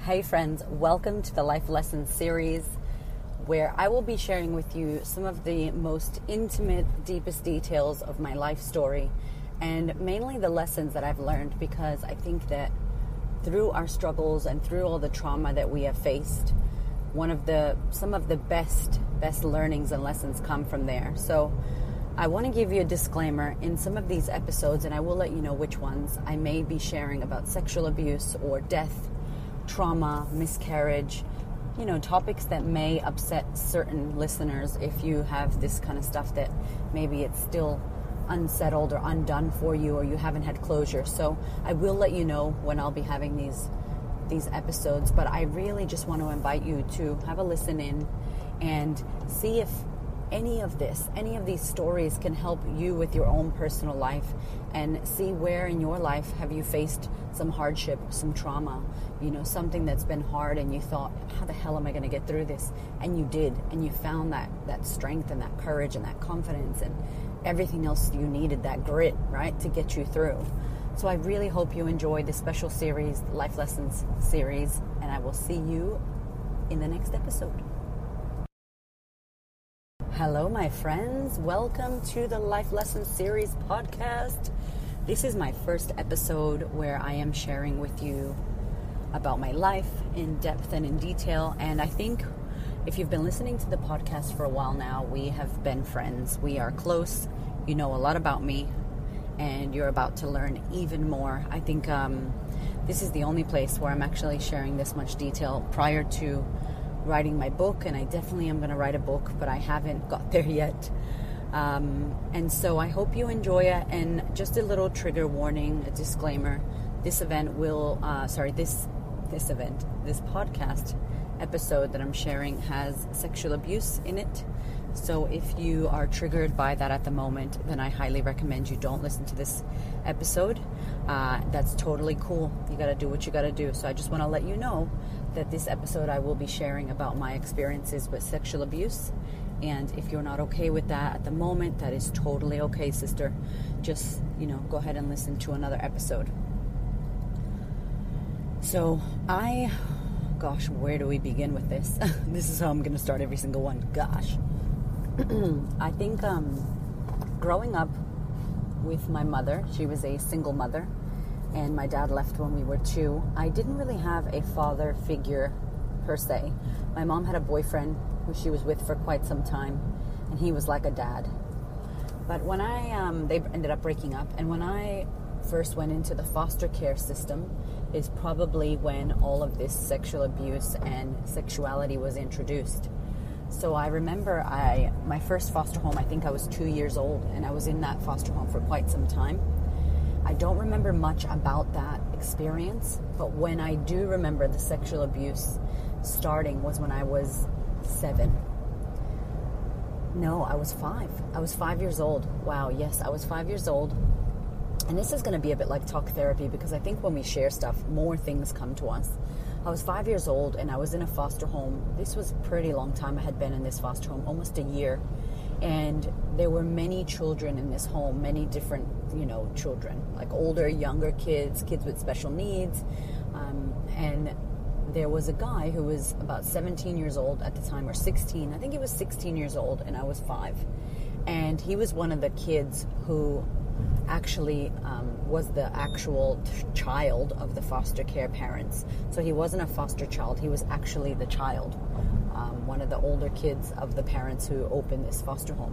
Hey friends, welcome to the Life Lessons series where I will be sharing with you some of the most intimate, deepest details of my life story and mainly the lessons that I've learned, because I think that through our struggles and through all the trauma that we have faced, some of the best learnings and lessons come from there. So I want to give you a disclaimer in some of these episodes, and I will let you know which ones I may be sharing about sexual abuse or death, trauma, miscarriage, topics that may upset certain listeners if you have this kind of stuff that maybe it's still unsettled or undone for you, or you haven't had closure. So I will let you know when I'll be having these episodes, but I really just want to invite you to have a listen in and see if any of these stories can help you with your own personal life, and see where in your life have you faced some hardship, some trauma, something that's been hard, and you thought, how the hell am I going to get through this? And you did, and you found that strength and that courage and that confidence and everything else you needed, that grit, right, to get you through. So I really hope you enjoy this special series, Life Lessons series, and I will see you in the next episode. Hello, my friends. Welcome to the Life Lessons series podcast. This is my first episode where I am sharing with you about my life in depth and in detail. And I think if you've been listening to the podcast for a while now, we have been friends. We are close. You know a lot about me, and you're about to learn even more. I think this is the only place where I'm actually sharing this much detail prior to writing my book, and I definitely am going to write a book, but I haven't got there yet. And so I hope you enjoy it. And just a little trigger warning, a disclaimer: this podcast episode that I'm sharing has sexual abuse in it. So if you are triggered by that at the moment, then I highly recommend you don't listen to this episode. That's totally cool. You got to do what you got to do. So I just want to let you know that this episode I will be sharing about my experiences with sexual abuse. And if you're not okay with that at the moment, that is totally okay, sister. Just, go ahead and listen to another episode. So where do we begin with this? This is how I'm going to start every single one. Gosh. I think growing up with my mother, she was a single mother, and my dad left when we were 2. I didn't really have a father figure per se. My mom had a boyfriend who she was with for quite some time, and he was like a dad. But when they ended up breaking up, and when I first went into the foster care system is probably when all of this sexual abuse and sexuality was introduced. So I remember my first foster home, I think I was 2 years old, and I was in that foster home for quite some time. I don't remember much about that experience, but when I do remember the sexual abuse starting was when I was 7. No, I was 5. I was 5 years old. Wow, yes, I was 5 years old. And this is going to be a bit like talk therapy, because I think when we share stuff, more things come to us. I was 5 years old, and I was in a foster home. This was a pretty long time I had been in this foster home, almost a year. And there were many children in this home, many different, children, like older, younger kids with special needs. And there was a guy who was about 17 years old at the time, or 16. I think he was 16 years old, and I was 5. And he was one of the kids who actually was the actual child of the foster care parents. So he wasn't a foster child, he was actually the child, one of the older kids of the parents who opened this foster home.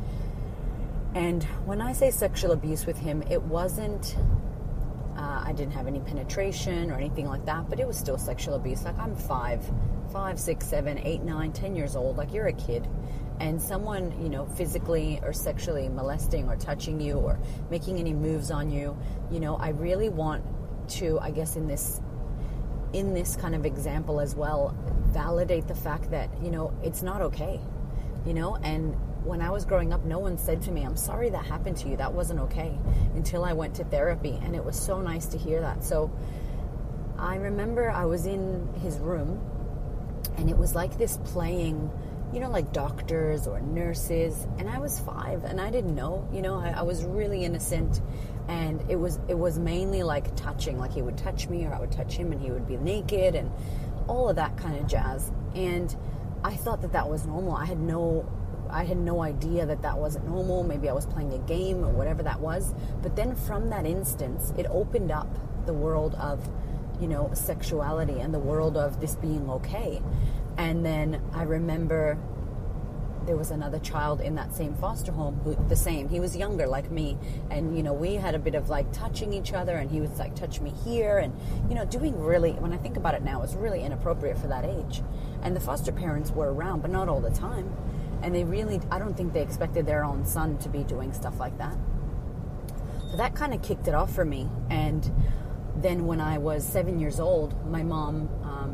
And when I say sexual abuse with him, it wasn't I didn't have any penetration or anything like that, but it was still sexual abuse. Like, I'm 5, 6, 7, 8, 9, 10 years old. Like, you're a kid. And someone, physically or sexually molesting or touching you or making any moves on you, I really want to, I guess in this kind of example as well, validate the fact that, it's not okay, and when I was growing up, no one said to me, I'm sorry that happened to you. That wasn't okay, until I went to therapy. And it was so nice to hear that. So I remember I was in his room, and it was like this playing, like doctors or nurses. And I was 5 and I didn't know, I was really innocent. And it was mainly like touching, like he would touch me or I would touch him and he would be naked. And all of that kind of jazz. And I thought that was normal. I had no idea that wasn't normal. Maybe I was playing a game or whatever that was. But then from that instance, it opened up the world of, sexuality and the world of this being okay. And then I remember there was another child in that same foster home he was younger like me, and we had a bit of like touching each other, and he was like touch me here, and doing really, when I think about it now, it's really inappropriate for that age. And the foster parents were around, but not all the time, and I don't think they expected their own son to be doing stuff like that. So that kind of kicked it off for me. And then when I was 7 years old, my mom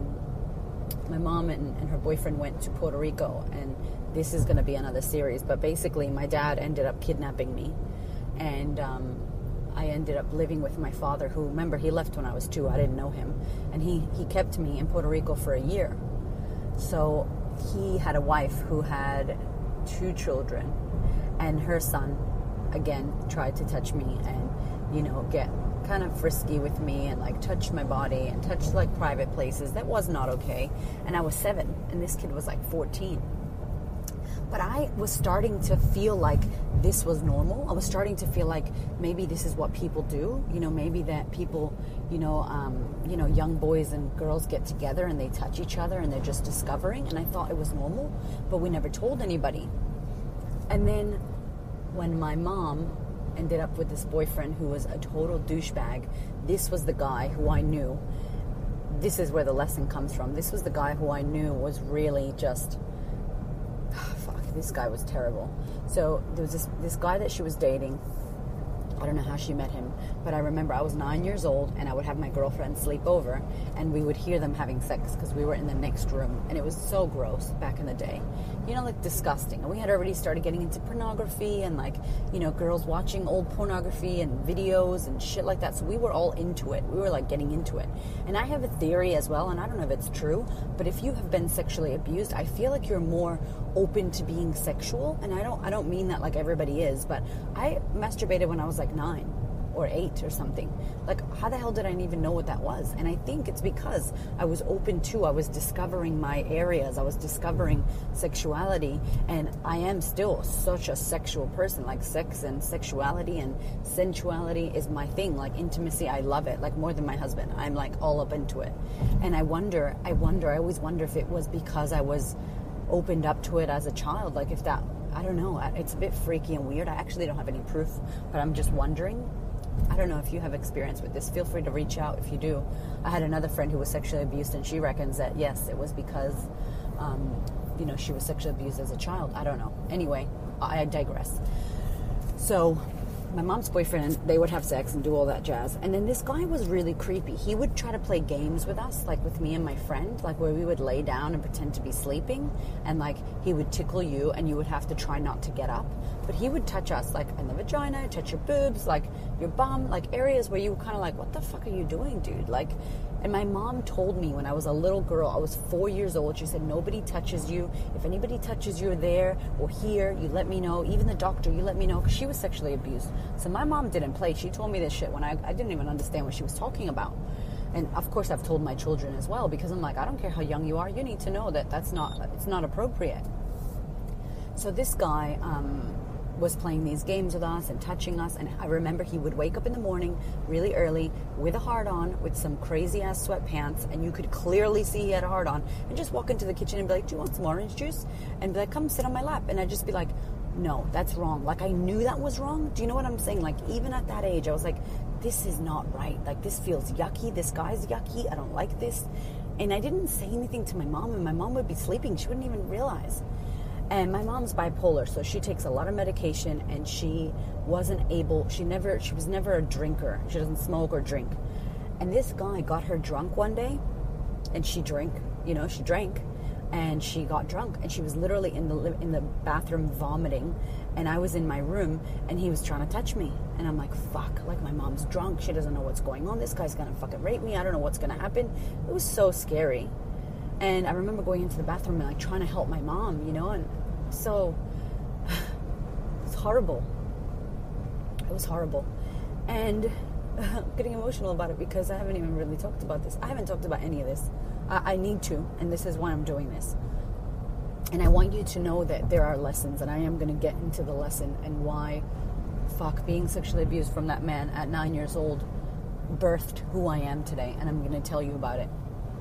and her boyfriend went to Puerto Rico, and this is going to be another series, but basically my dad ended up kidnapping me, and I ended up living with my father, who, remember, he left when I was 2. I didn't know him, and he kept me in Puerto Rico for a year. So he had a wife who had 2 children, and her son again tried to touch me and get kind of frisky with me and like touch my body and touch like private places. That was not okay. And I was 7 and this kid was like 14. But I was starting to feel like this was normal. I was starting to feel like maybe this is what people do. Maybe that people, young boys and girls get together and they touch each other and they're just discovering. And I thought it was normal, but we never told anybody. And then when my mom ended up with this boyfriend who was a total douchebag, this was the guy who I knew. This is where the lesson comes from. This was the guy who I knew was really just... this guy was terrible. So there was this guy that she was dating. I don't know how she met him, but I remember I was 9 years old and I would have my girlfriend sleep over and we would hear them having sex because we were in the next room, and it was so gross back in the day. Like disgusting. And we had already started getting into pornography and like, girls watching old pornography and videos and shit like that. So we were all into it. We were like getting into it. And I have a theory as well, and I don't know if it's true, but if you have been sexually abused, I feel like you're more open to being sexual. And I don't mean that like everybody is, but I masturbated when I was like 9 or 8 or something. Like, how the hell did I even know what that was? And I think it's because I was I was discovering my areas, I was discovering sexuality, and I am still such a sexual person. Like, sex and sexuality and sensuality is my thing. Like, intimacy, I love it, like more than my husband. I'm like all up into it. And I always wonder if it was because I was opened up to it as a child, like if that, I don't know, it's a bit freaky and weird. I actually don't have any proof, but I'm just wondering. I don't know if you have experience with this. Feel free to reach out if you do. I had another friend who was sexually abused, and she reckons that, yes, it was because, she was sexually abused as a child. I don't know. Anyway, I digress. So my mom's boyfriend, they would have sex and do all that jazz. And then this guy was really creepy. He would try to play games with us, like with me and my friend, like where we would lay down and pretend to be sleeping. And like he would tickle you and you would have to try not to get up. But he would touch us like in the vagina, touch your boobs, like your bum, like areas where you were kind of like, what the fuck are you doing, dude? Like, and my mom told me when I was a little girl, I was 4 years old, she said, nobody touches you. If anybody touches you there or here, you let me know. Even the doctor, you let me know, because she was sexually abused. So my mom didn't play. She told me this shit when I didn't even understand what she was talking about. And of course I've told my children as well, because I'm like, I don't care how young you are, you need to know that it's not appropriate. So this guy was playing these games with us and touching us, and I remember he would wake up in the morning really early with a hard on, with some crazy ass sweatpants, and you could clearly see he had a hard on, and just walk into the kitchen and be like, do you want some orange juice? And be like, come sit on my lap. And I'd just be like, no, that's wrong. Like, I knew that was wrong. Do you know what I'm saying? Like, even at that age, I was like, this is not right. Like, this feels yucky. This guy's yucky. I don't like this. And I didn't say anything to my mom, and my mom would be sleeping. She wouldn't even realize. And my mom's bipolar, so she takes a lot of medication, and she was never a drinker. She doesn't smoke or drink. And this guy got her drunk one day, and she drank, and she got drunk, and she was literally in the bathroom vomiting, and I was in my room, and he was trying to touch me, and I'm like, fuck, like my mom's drunk, she doesn't know what's going on, this guy's gonna fucking rape me, I don't know what's gonna happen. It was so scary. And I remember going into the bathroom and like trying to help my mom, and so it's horrible. It was horrible. And I'm getting emotional about it because I haven't even really talked about this. I haven't talked about any of this. I need to, and this is why I'm doing this. And I want you to know that there are lessons, and I am going to get into the lesson and why, being sexually abused from that man at 9 years old birthed who I am today, and I'm going to tell you about it.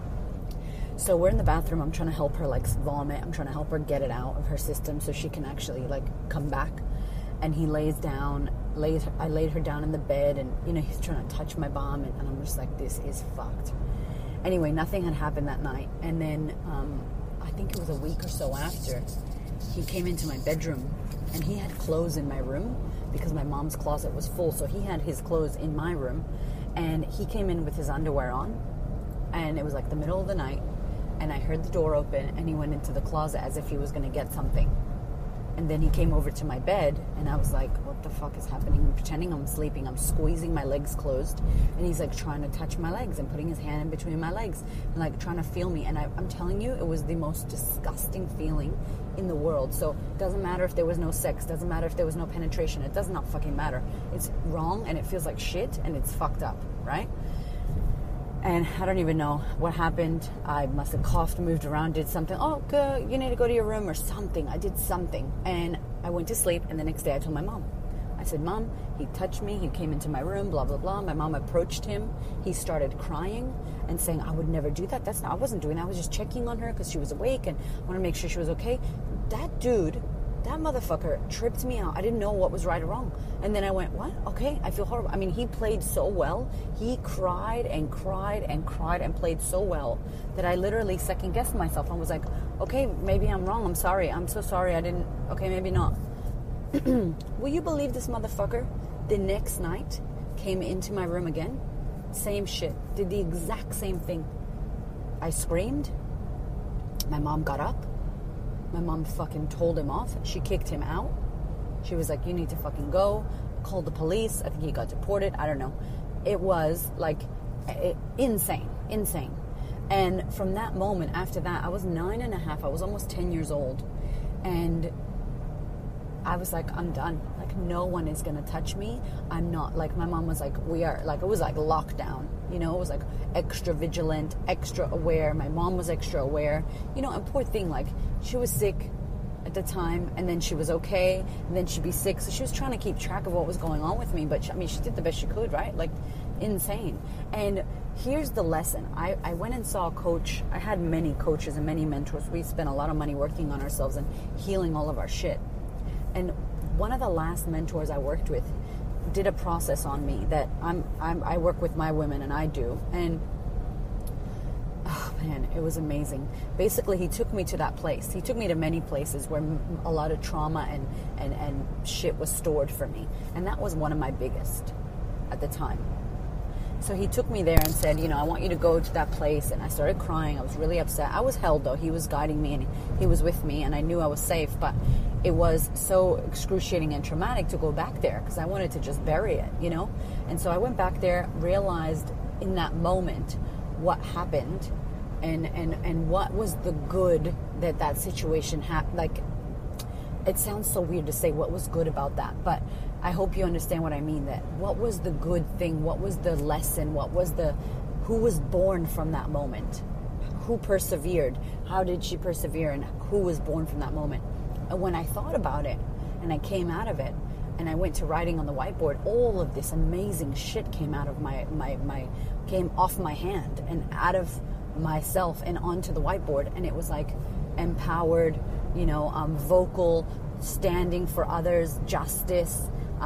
So we're in the bathroom. I'm trying to help her vomit. I'm trying to help her get it out of her system so she can actually come back. And he lays down. I laid her down in the bed, and he's trying to touch my bum, and I'm just like, this is fucked. Anyway, nothing had happened that night, and then I think it was a week or so after, he came into my bedroom, and he had clothes in my room because my mom's closet was full, so he had his clothes in my room, and he came in with his underwear on, and it was the middle of the night, and I heard the door open, and he went into the closet as if he was going to get something. And then he came over to my bed, and I was like, what the fuck is happening? I'm pretending I'm sleeping. I'm squeezing my legs closed, and he's trying to touch my legs and putting his hand in between my legs and trying to feel me. And I'm telling you, it was the most disgusting feeling in the world. So it doesn't matter if there was no sex, doesn't matter if there was no penetration. It does not fucking matter. It's wrong, and it feels like shit, and it's fucked up, right? And I don't even know what happened. I must have coughed, moved around, did something. Oh, you need to go to your room or something. I did something. And I went to sleep. And the next day I told my mom. I said, Mom, he touched me. He came into my room, blah, blah, blah. My mom approached him. He started crying and saying, I would never do that. I wasn't doing that. I was just checking on her because she was awake and I want to make sure she was okay. That dude, that motherfucker tripped me out. I didn't know what was right or wrong. And then I went, what? Okay, I feel horrible. I mean, he played so well. He cried and cried and cried and played so well that I literally second-guessed myself. I was like, okay, maybe I'm wrong. I'm sorry. I'm so sorry. Okay, maybe not. Will you believe this motherfucker? The next night, came into my room again. Same shit. Did the exact same thing. I screamed. My mom got up. My mom fucking told him off. She kicked him out. She was like, you need to fucking go. Called the police. I think he got deported. I don't know. It was insane. And from that moment, after that, I was 9 and a half. I was almost 10 years old. And I was like, I'm done. No one is going to touch me. I'm not. My mom was like, we are. It was like lockdown. It was extra vigilant, extra aware. My mom was extra aware. And poor thing, she was sick at the time, and then she was okay, and then she'd be sick. So she was trying to keep track of what was going on with me. But she did the best she could, right? Insane. And here's the lesson. I went and saw a coach. I had many coaches and many mentors. We spent a lot of money working on ourselves and healing all of our shit. And one of the last mentors I worked with did a process on me that I work with my women, and I do. And oh man, it was amazing. Basically, he took me to that place. He took me to many places where a lot of trauma and shit was stored for me. And that was one of my biggest at the time. So he took me there and said, I want you to go to that place. And I started crying. I was really upset. I was held, though. He was guiding me, and he was with me, and I knew I was safe. But it was so excruciating and traumatic to go back there because I wanted to just bury it, And so I went back there, realized in that moment what happened and what was the good that situation had. It sounds so weird to say what was good about that, but I hope you understand what I mean. That what was the good thing? What was the lesson? Who was born from that moment? Who persevered? How did she persevere? And who was born from that moment? And when I thought about it and I came out of it and I went to writing on the whiteboard, all of this amazing shit came out of came off my hand and out of myself and onto the whiteboard. And it was empowered, vocal, standing for others, justice,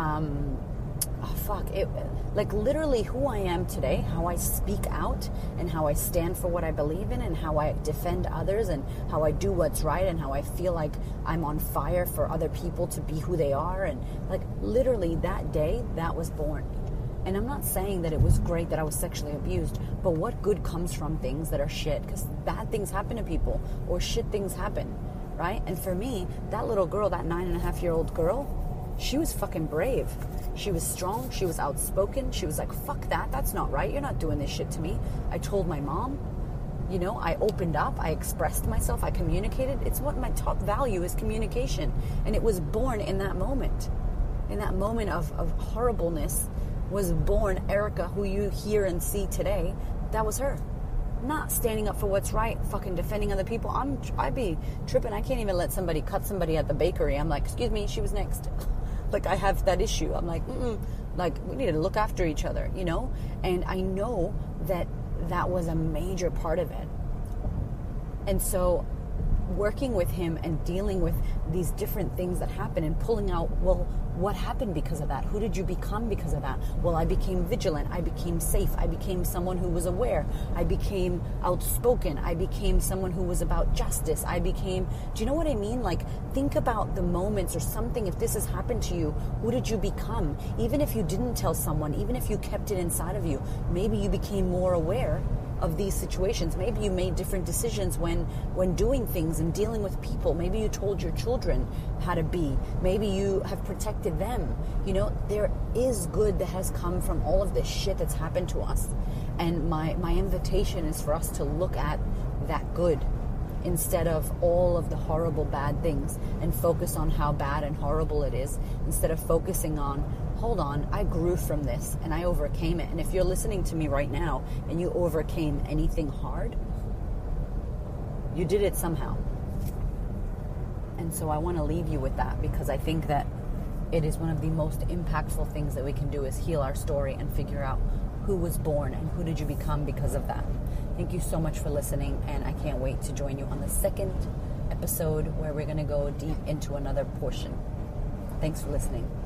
literally who I am today, how I speak out and how I stand for what I believe in and how I defend others and how I do what's right and how I feel like I'm on fire for other people to be who they are. And literally that day, that was born. And I'm not saying that it was great that I was sexually abused, but what good comes from things that are shit? Because bad things happen to people or shit things happen, right? And for me, that little girl, that 9.5-year-old girl, she was fucking brave. She was strong. She was outspoken. She was like, fuck that. That's not right. You're not doing this shit to me. I told my mom, I opened up. I expressed myself. I communicated. It's what my top value is, communication. And it was born in that moment. In that moment of horribleness was born Erica, who you hear and see today. That was her. not standing up for what's right, fucking defending other people. I'd be tripping. I can't even let somebody cut somebody at the bakery. I'm like, excuse me, she was next. Like, I have that issue. I'm like, like, we need to look after each other, you know? And I know that was a major part of it. And so working with him and dealing with these different things that happen and pulling out, well, what happened because of that? Who did you become because of that? Well, I became vigilant. I became safe. I became someone who was aware. I became outspoken. I became someone who was about justice. Do you know what I mean? Like, think about the moments or something. If this has happened to you, who did you become? Even if you didn't tell someone, even if you kept it inside of you, maybe you became more aware of these situations. Maybe you made different decisions when doing things and dealing with people. Maybe you told your children how to be. Maybe you have protected them. You know, there is good that has come from all of this shit that's happened to us. And my invitation is for us to look at that good instead of all of the horrible bad things, and focus on how bad and horrible it is, instead of focusing on, hold on, I grew from this and I overcame it. And if you're listening to me right now and you overcame anything hard, you did it somehow. And so I want to leave you with that, because I think that it is one of the most impactful things that we can do, is heal our story and figure out who was born and who did you become because of that. Thank you so much for listening, and I can't wait to join you on the second episode where we're going to go deep into another portion. Thanks for listening.